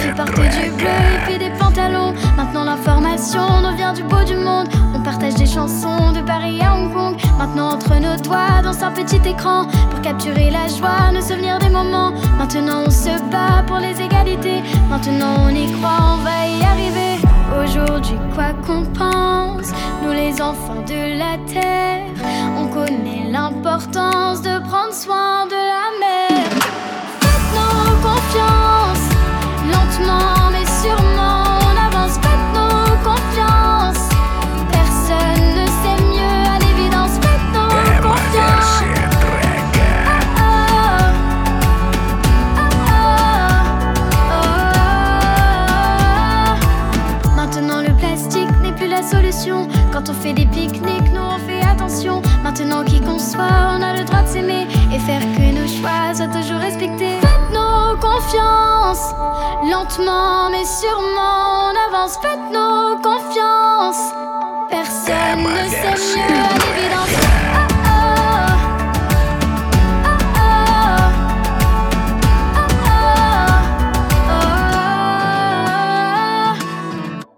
filles portent du bleu et puis des pantalons. Maintenant l'information nous vient du bout du monde. On partage des chansons de Paris à Hong Kong. Maintenant entre nos doigts dans un petit écran pour capturer la joie, nos souvenirs des moments. Maintenant on se bat pour les égalités. Maintenant on y croit, on va y arriver. Aujourd'hui quoi qu'on pense, nous les enfants de la terre, on connaît l'importance de prendre soin de la mer. Faites-nous confiance, lentement mais sûrement on avance. Faites-nous confiance, personne ne sait mieux à l'évidence. Faites-nous confiance. Maintenant le plastique n'est plus la solution. Quand on fait des pique-niques, nous on fait attention. Maintenant qui qu'on soit, on a le droit de s'aimer et faire que nos choix soient toujours respectés. Faites-nous confiance, lentement mais sûrement on avance. Faites-nous